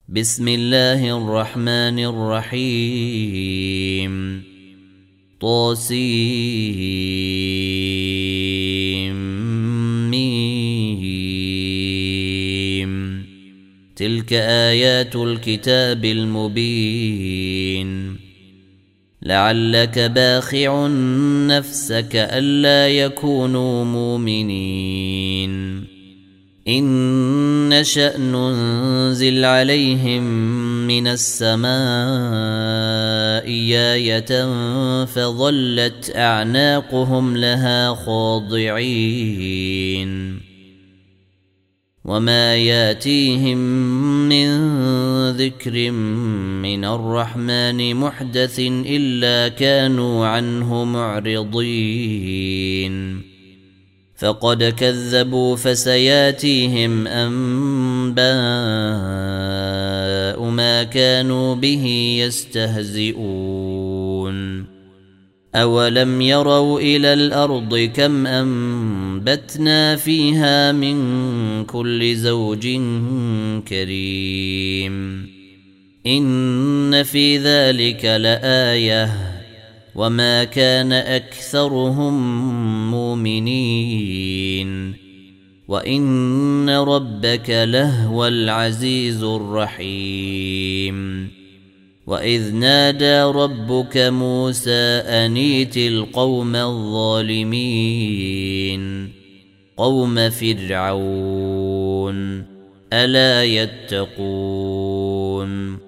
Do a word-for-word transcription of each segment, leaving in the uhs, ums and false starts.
بسم الله الرحمن الرحيم طاسيم تلك آيات الكتاب المبين لعلك باخع نفسك ألا يكونوا مؤمنين إن نشأ ننزل عليهم من السماء آية فظلت أعناقهم لها خاضعين وما ياتيهم من ذكر من الرحمن محدث إلا كانوا عنه معرضين فقد كذبوا فسياتيهم أنباء ما كانوا به يستهزئون أولم يروا إلى الأرض كم أنبتنا فيها من كل زوج كريم إن في ذلك لآية وما كان أكثرهم مؤمنين وإن ربك لهو العزيز الرحيم وإذ نادى ربك موسى أن ائت القوم الظالمين قوم فرعون ألا يتقون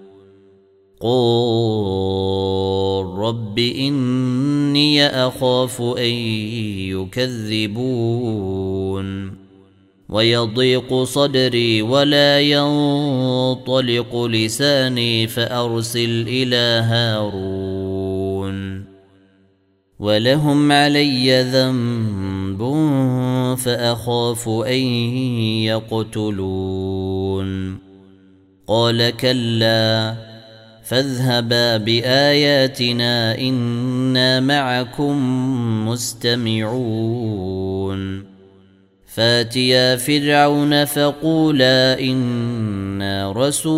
قل رب إني أخاف أن يكذبون ويضيق صدري ولا ينطلق لساني فأرسل إلى هارون ولهم علي ذنب فأخاف أن يقتلون قال كلا فاذهبا بآياتنا إنا معكم مستمعون فاتيا فرعون فقولا إنا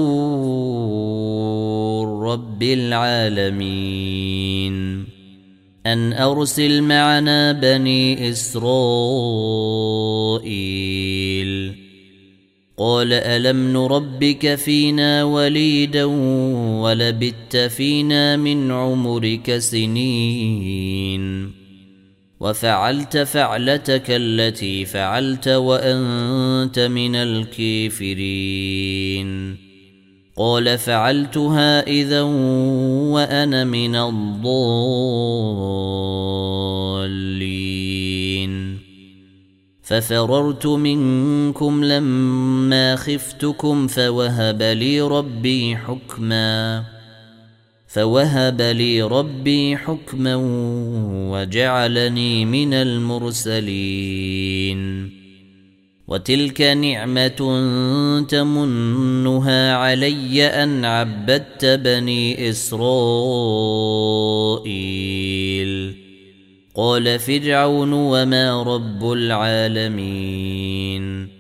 رسول رب العالمين أن أرسل معنا بني إسرائيل قال ألم نربك فينا وليدا ولبثت فينا من عمرك سنين وفعلت فعلتك التي فعلت وأنت من الكافرين قال فعلتها إذا وأنا من الضالين ففررت منكم لما خفتكم فوهب لي ربي حكما فوهب لي ربي حكما وجعلني من المرسلين وتلك نعمة تمنها علي أن عبدت بني إسرائيل قال فرعون وما رب العالمين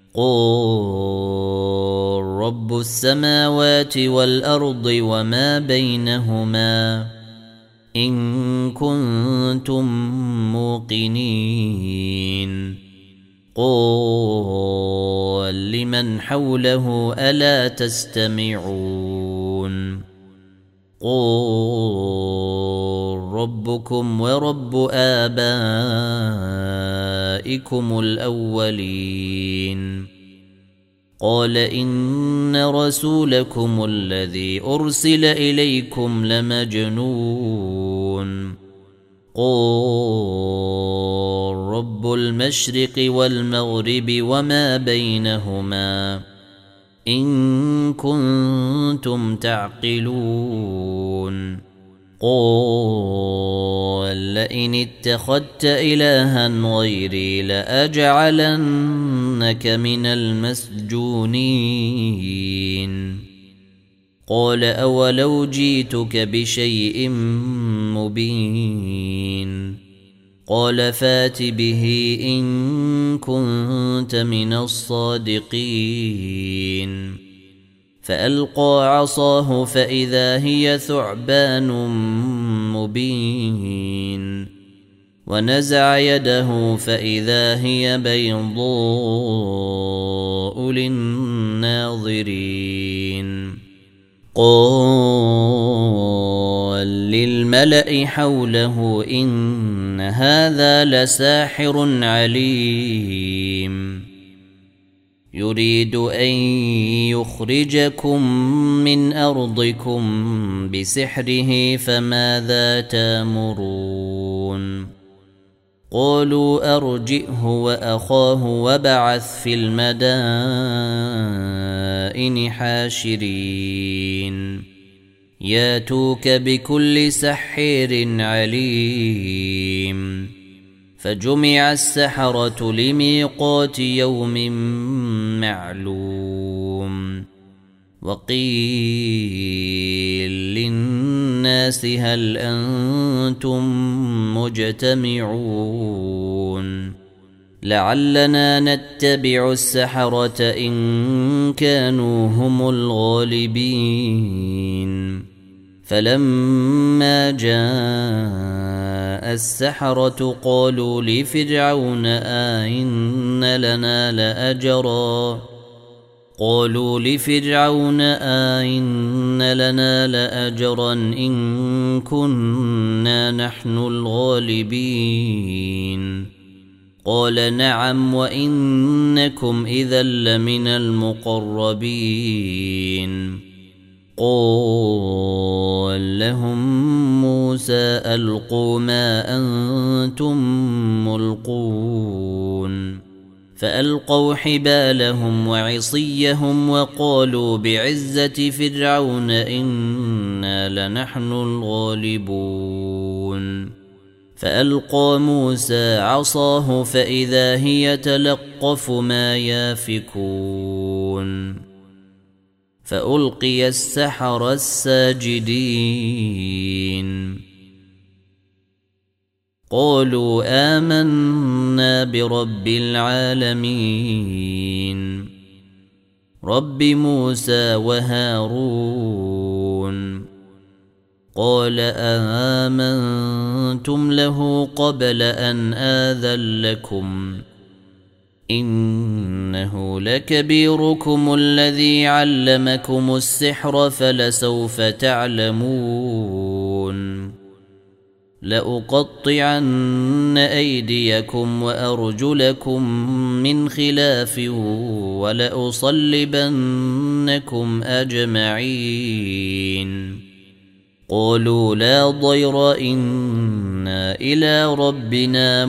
قل رب السماوات والأرض وما بينهما إن كنتم موقنين قل لمن حوله ألا تستمعون قل ربكم ورب آبائكم الأولين قال إن رسولكم الذي أرسل إليكم لمجنون قل رب المشرق والمغرب وما بينهما إن كنتم تعقلون قل لئن اتخذت إلها غيري لأجعلنك من المسجونين قال أولو جئتك بشيء مبين قال فات به إن كنت من الصادقين فألقى عصاه فإذا هي ثعبان مبين ونزع يده فإذا هي بيضاء للناظرين قال للملأ حوله إن هذا لساحر عليم يريد أن يخرجكم من أرضكم بسحره فماذا تأمرون قالوا أرجئه وأخاه وابعث في المدائن حاشرين ياتوك بكل سحير عليم فجمع السحرة لميقات يوم معلوم وقيل للناس هل أنتم مجتمعون لعلنا نتبع السحرة إن كانوا هم الغالبين فلما جاء السحرة قالوا لفرعون آئن لنا لأجرا قالوا لفرعون آئن لنا لأجرا إن كنا نحن الغالبين قال نعم وإنكم إذا لمن المقربين قال لهم موسى ألقوا ما أنتم ملقون فألقوا حبالهم وعصيهم وقالوا بعزة فرعون إنا لنحن الغالبون فألقى موسى عصاه فإذا هي تلقف ما يافكون فألقي السحرة الساجدين قالوا آمنا برب العالمين رب موسى وهارون قال آمنتم له قبل أن آذن لكم إنه لكبيركم الذي علمكم السحر فلسوف تعلمون لأقطعن أيديكم وأرجلكم من خلاف ولأصلبنكم أجمعين قالوا لا ضير إنا إلى ربنا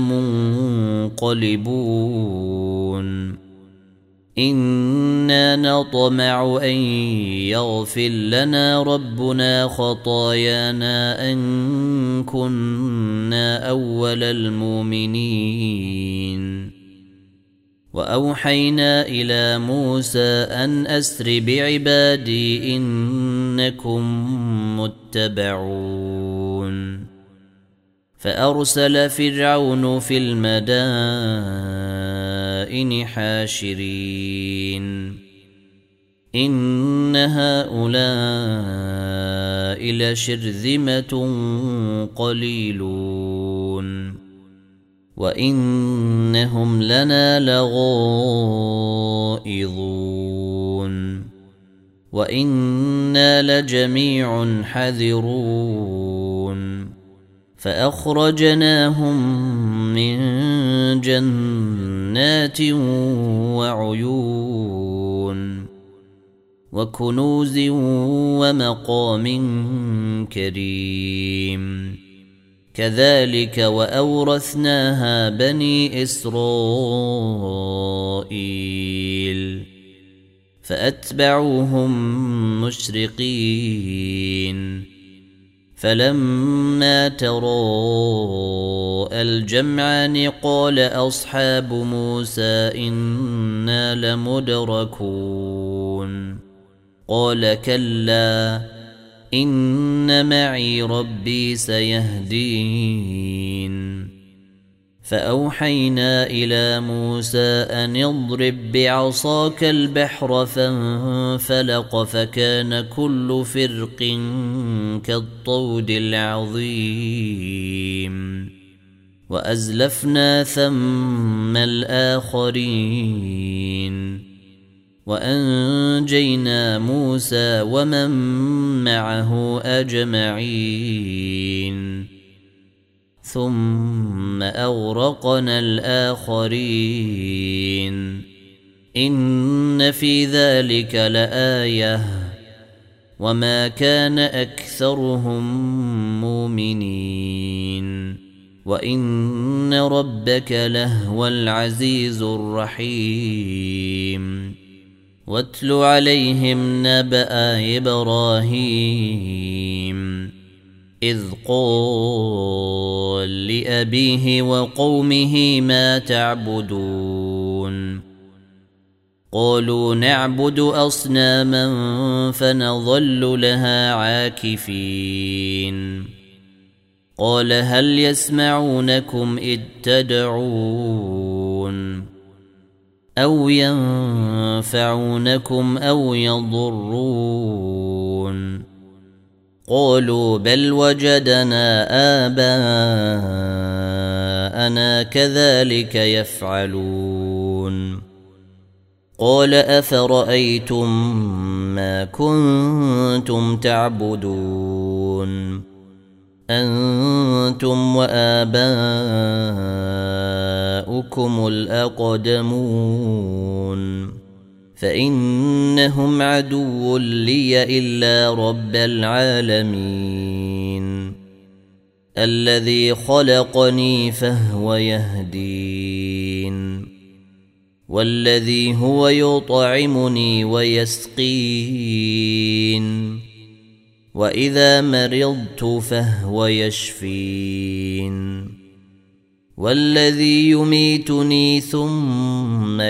منقلبون إنا نطمع أن يغفر لنا ربنا خطايانا أن كنا أول المؤمنين وأوحينا إلى موسى أن أسر بعبادي إنكم متبعون فأرسل فرعون في المدائن حاشرين إن هؤلاء لشرذمة قليلون وإنهم لنا لغائظون وإنا لجميع حذرون فأخرجناهم من جنات وعيون وكنوز ومقام كريم كذلك وأورثناها بني إسرائيل فأتبعوهم مشرقين فلما تراءى الجمعان قال أصحاب موسى إنا لمدركون قال كلا إن معي ربي سيهدين فأوحينا إلى موسى أن اضرب بعصاك البحر فانفلق فكان كل فرق كالطود العظيم وأزلفنا ثم الآخرين وأنجينا موسى ومن معه أجمعين ثم أغرقنا الآخرين إن في ذلك لآية وما كان أكثرهم مؤمنين وإن ربك لهو العزيز الرحيم واتل عليهم نبأ إبراهيم إذ قال لأبيه وقومه ما تعبدون قالوا نعبد أصناما فنظل لها عاكفين قال هل يسمعونكم إذ تدعون أو ينفعونكم أو يضرون قالوا بل وجدنا آباءنا كذلك يفعلون قال أفرأيتم ما كنتم تعبدون أنتم وآباؤكم الأقدمون فإنهم عدو لي إلا رب العالمين الذي خلقني فهو يهدين والذي هو يطعمني ويسقين وإذا مرضت فهو يشفين والذي يميتني ثم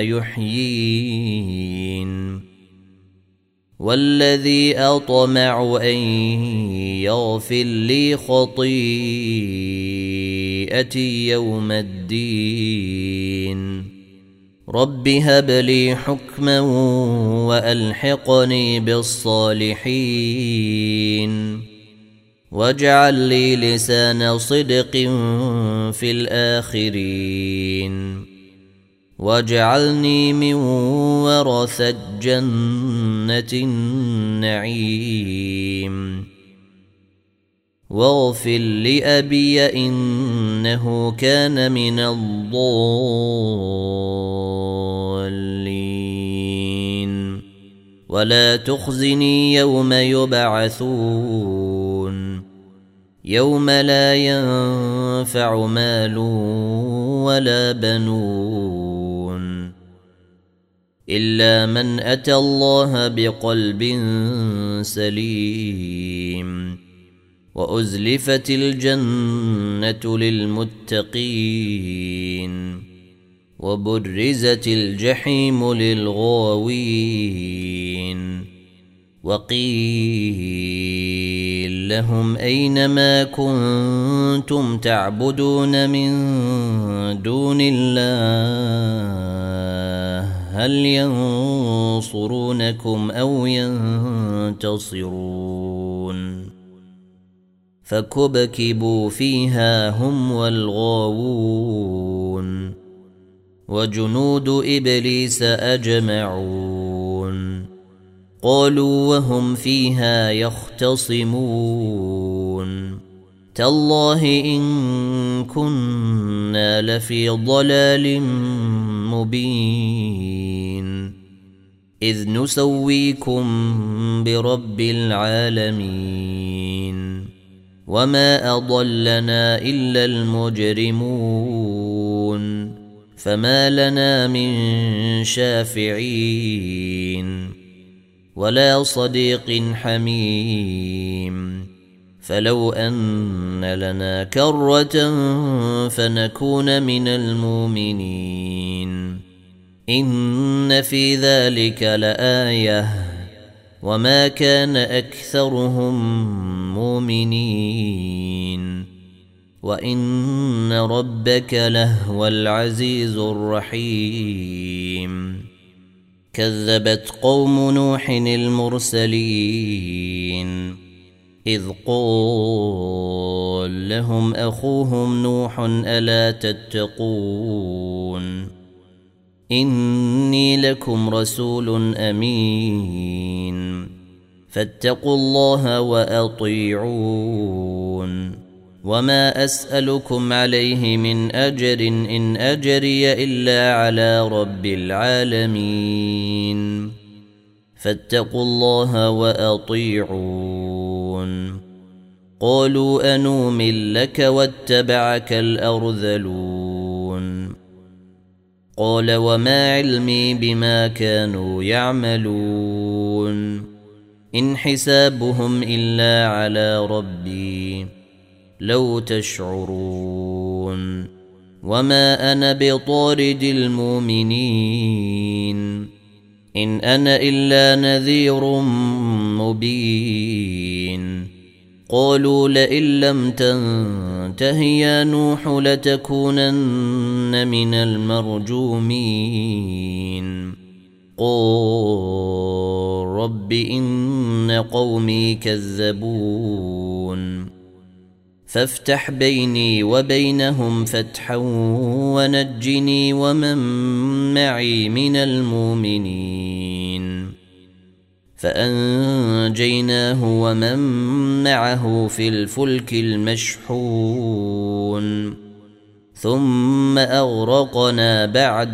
يحيين والذي أطمع أن يغفر لي خطيئتي يوم الدين رب هب لي حكما وألحقني بالصالحين واجعل لي لسان صدق في الآخرين واجعلني من ورثة جنة النعيم واغفر لأبي إنه كان من الضالين ولا تخزني يوم يبعثون يوم لا ينفع مال ولا بنون إلا من أتى الله بقلب سليم وأزلفت الجنة للمتقين وبرزت الجحيم للغاوين وقيل لهم أينما كنتم تعبدون من دون الله هل ينصرونكم أو ينتصرون فكبكبوا فيها هم والغاوون وجنود إبليس أجمعون قالوا وهم فيها يختصمون تالله إن كنا لفي ضلال مبين إذ نسويكم برب العالمين وما أضلنا إلا المجرمون فما لنا من شافعين ولا صديق حميم فلو أن لنا كرة فنكون من المؤمنين إن في ذلك لآية وما كان أكثرهم مؤمنين وإن ربك لهو العزيز الرحيم كذبت قوم نوح المرسلين إذ قال لهم أخوهم نوح ألا تتقون إني لكم رسول أمين فاتقوا الله وأطيعون وما أسألكم عليه من أجر إن أجري إلا على رب العالمين فاتقوا الله وأطيعون قالوا أنؤمن لك واتبعك الأرذلون قال وما علمي بما كانوا يعملون إن حسابهم إلا على ربي لو تشعرون وما أنا بطارد المؤمنين إن أنا إلا نذير مبين قالوا لئن لم تنته يا نوح لتكونن من المرجومين قال رب إن قومي كذبون فافتح بيني وبينهم فتحا ونجني ومن معي من المؤمنين فأنجيناه ومن معه في الفلك المشحون ثم أغرقنا بعد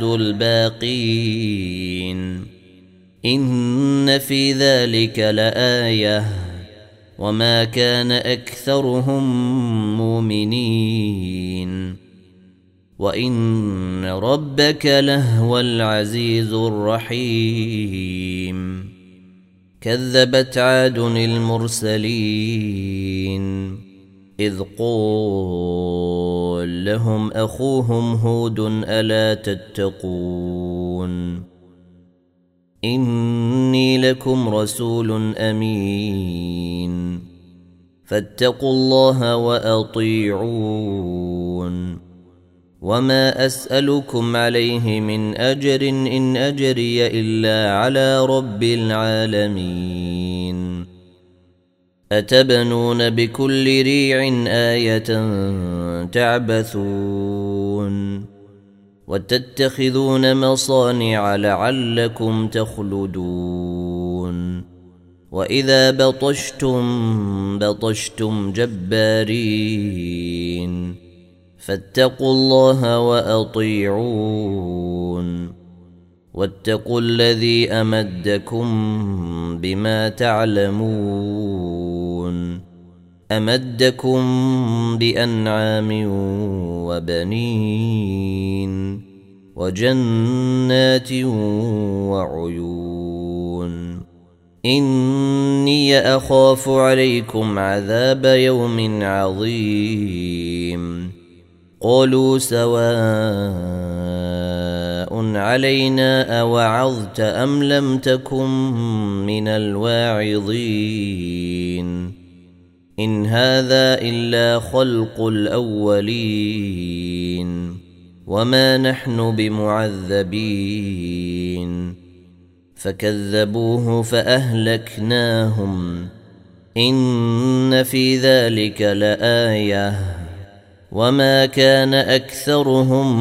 الباقين إن في ذلك لآية وما كان أكثرهم مؤمنين وإن ربك لهو العزيز الرحيم كذبت عاد المرسلين إذ قال لهم أخوهم هود ألا تتقون إني لكم رسول أمين فاتقوا الله وأطيعون وما أسألكم عليه من أجر إن أجري إلا على رب العالمين أتبنون بكل ريع آية تعبثون وتتخذون مصانع لعلكم تخلدون وإذا بطشتم بطشتم جبارين فاتقوا الله وأطيعون واتقوا الذي أمدكم بما تعلمون أمدكم بأنعام وبنين وجنات وعيون إني أخاف عليكم عذاب يوم عظيم قالوا سواء علينا أوعظت أم لم تكن من الواعظين إن هذا إلا خلق الأولين وما نحن بمعذبين فكذبوه فأهلكناهم إن في ذلك لآية وما كان أكثرهم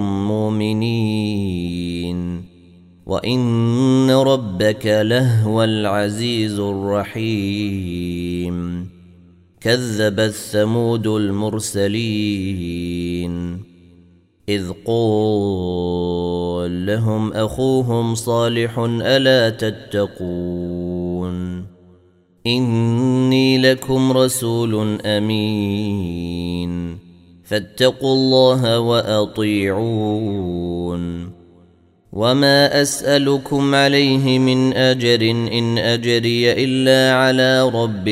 مؤمنين وإن ربك لهو العزيز الرحيم كذبت ثمود المرسلين إذ قال لهم أخوهم صالح ألا تتقون إني لكم رسول أمين فاتقوا الله وأطيعون وما أسألكم عليه من أجر إن أجري إلا على رب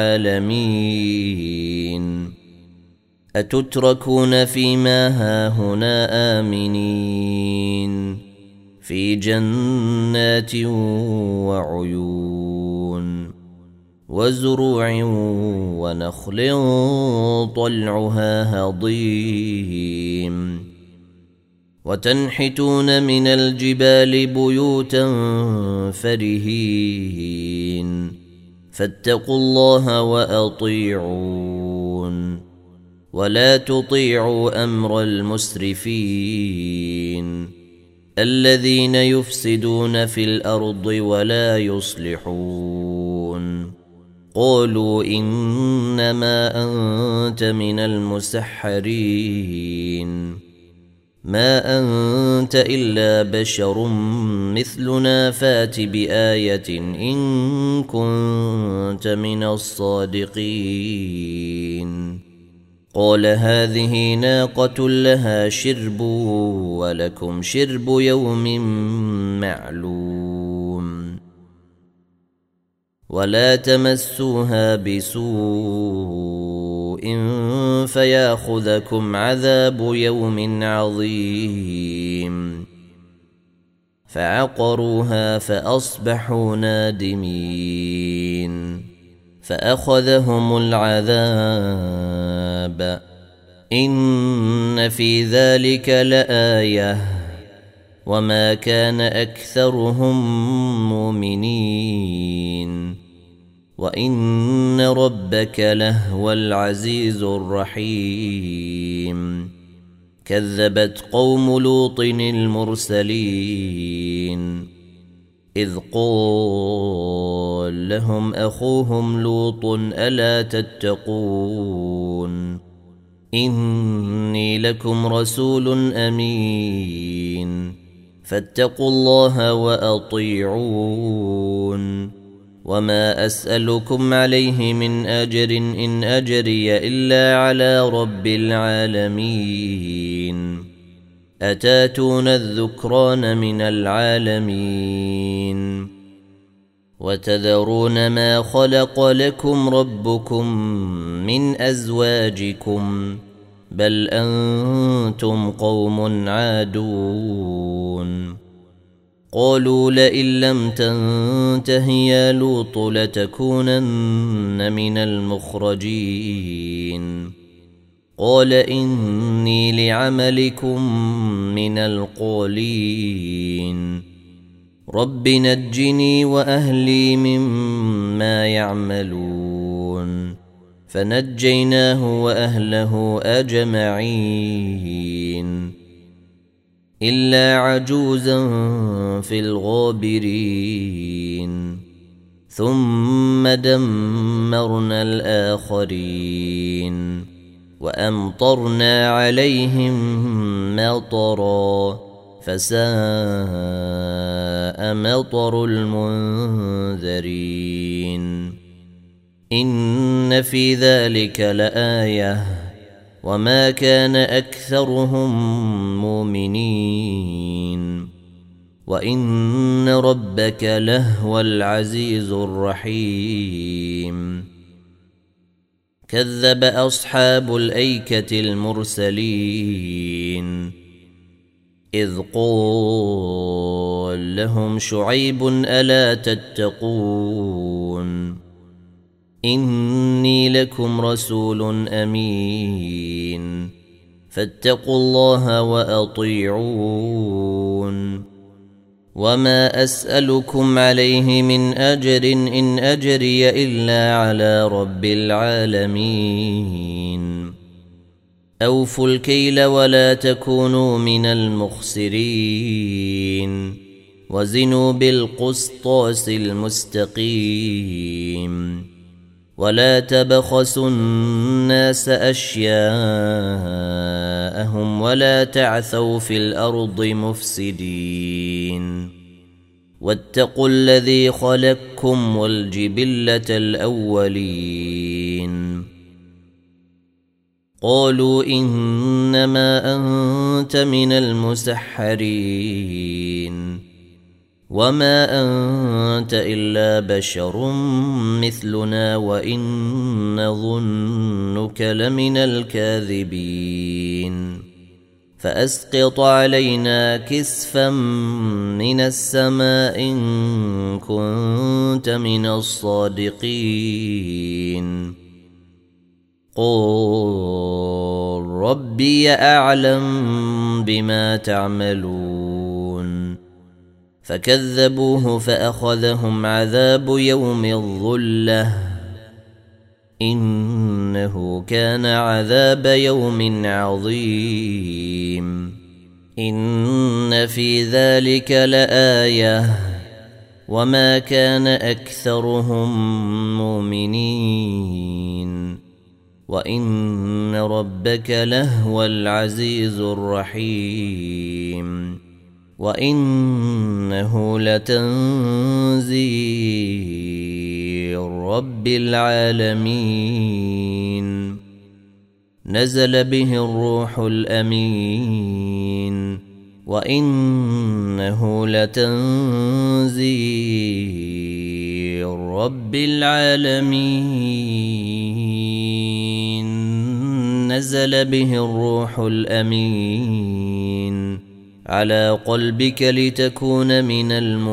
العالمين أتتركون فيما هاهنا آمنين في جنات وعيون وزروع ونخل طلعها هضيم وتنحتون من الجبال بيوتا فرهين فاتقوا الله وأطيعون ولا تطيعوا أمر المسرفين الذين يفسدون في الأرض ولا يصلحون قالوا إنما أنت من المسحرين ما أنت إلا بشر مثلنا فات بآية إن كنت من الصادقين قال هذه ناقة لها شرب ولكم شرب يوم معلوم ولا تمسوها بسوء فياخذكم عذاب يوم عظيم فعقروها فأصبحوا نادمين فأخذهم العذاب إن في ذلك لآية وما كان أكثرهم مؤمنين وإن ربك لهو العزيز الرحيم كذبت قوم لوط المرسلين إذ قال لهم أخوهم لوط ألا تتقون إني لكم رسول أمين فاتقوا الله وأطيعون وما أسألكم عليه من أجر إن أجري إلا على رب العالمين أتاتون الذكران من العالمين وتذرون ما خلق لكم ربكم من أزواجكم بل أنتم قوم عادون قالوا لئن لم تنته يا لوط لتكونن من المخرجين قال إني لعملكم من القالين رب نجني وأهلي مما يعملون فنجيناه وأهله أجمعين إلا عجوزا في الغابرين ثم دمرنا الآخرين وأمطرنا عليهم مطرا فساء مطر المنذرين إن في ذلك لآية وما كان أكثرهم مؤمنين وإن ربك لهو العزيز الرحيم كذب أصحاب الأيكة المرسلين إذ قال لهم شعيب ألا تتقون إني لكم رسول أمين فاتقوا الله وأطيعون وما أسألكم عليه من أجر إن أجري إلا على رب العالمين أوفوا الكيل ولا تكونوا من المخسرين وزنوا بالقسطاس المستقيم ولا تبخسوا الناس أشياءهم ولا تعثوا في الأرض مفسدين واتقوا الذي خلقكم والجبلة الأولين قالوا إنما أنت من المسحرين وما أنت إلا بشر مثلنا وإن نظنك لمن الكاذبين فأسقط علينا كسفا من السماء إن كنت من الصادقين قل ربي أعلم بما تعملون فكذبوه فأخذهم عذاب يوم الظلة إنه كان عذاب يوم عظيم إن في ذلك لآية وما كان أكثرهم مؤمنين وإن ربك لهو العزيز الرحيم وإنه لتنزيل رب العالمين نزل به الروح الأمين وإنه لتنزيل رب العالمين نزل به الروح الأمين على قلبك لتكون من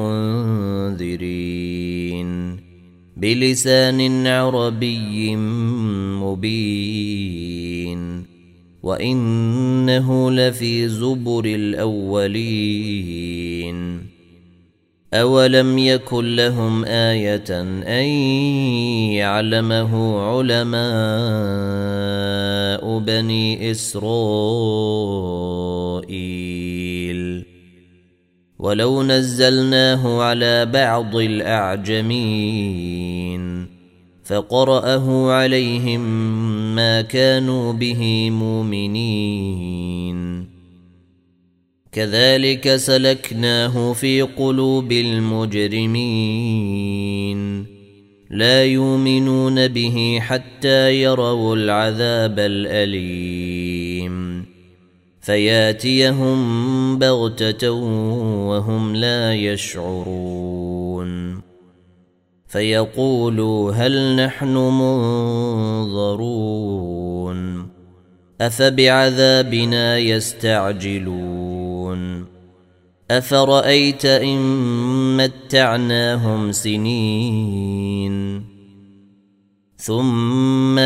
المنذرين بلسان عربي مبين وإنه لفي زبر الأولين أولم يكن لهم آية أن يعلمه علماء بني إسرائيل ولو نزلناه على بعض الأعجمين فقرأه عليهم ما كانوا به مؤمنين كذلك سلكناه في قلوب المجرمين لا يؤمنون به حتى يروا العذاب الأليم فياتيهم بغتة وهم لا يشعرون فيقولوا هل نحن منظرون أفبعذابنا يستعجلون أفرأيت إن متعناهم سنين ثم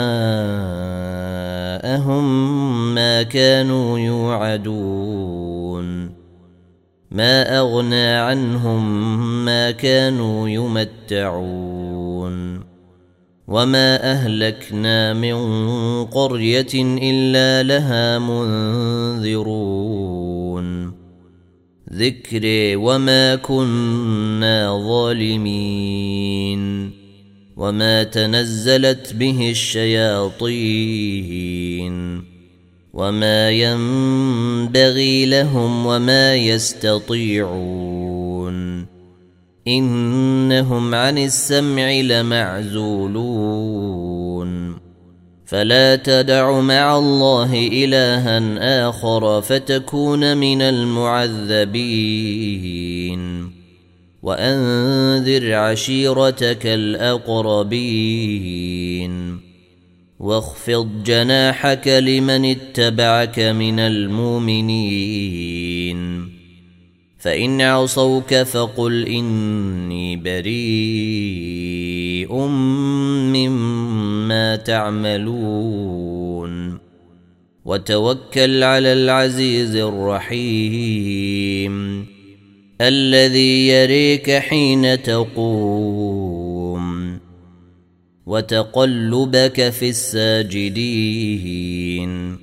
جاءهم ما كانوا يوعدون ما أغنى عنهم ما كانوا يمتعون وما أهلكنا من قرية إلا لها منذرون ذكري وما كنا ظالمين وما تنزلت به الشياطين وما ينبغي لهم وما يستطيعون إنهم عن السمع لمعزولون فلا تدع مع الله إلها آخر فتكون من المعذبين وأنذر عشيرتك الأقربين واخفض جناحك لمن اتبعك من المؤمنين فإن عصوك فقل إني بريء مما تعملون وتوكل على العزيز الرحيم الذي يريك حين تقوم وتقلبك في الساجدين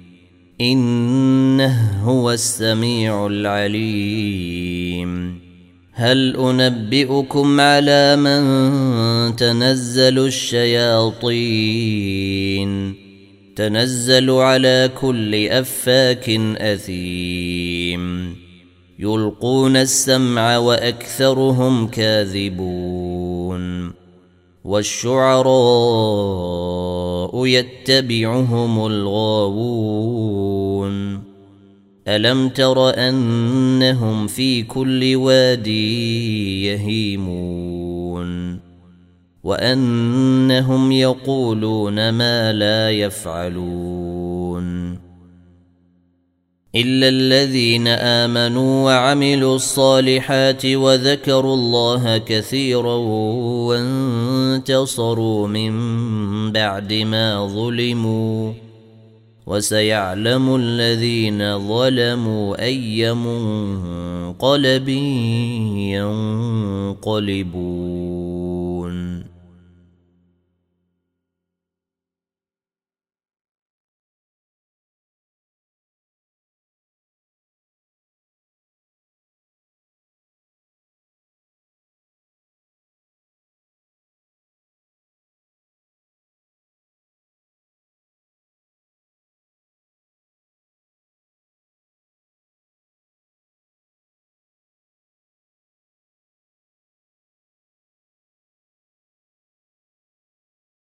إنه هو السميع العليم هل أنبئكم على من تنزل الشياطين تنزل على كل أفاك أثيم يلقون السمع وأكثرهم كاذبون والشعراء يتبعهم الغاوون ألم تر أنهم في كل وادي يهيمون وأنهم يقولون ما لا يفعلون إلا الذين آمنوا وعملوا الصالحات وذكروا الله كثيرا وانتصروا من بعد ما ظلموا وسيعلم الذين ظلموا أي منقلب ينقلبون.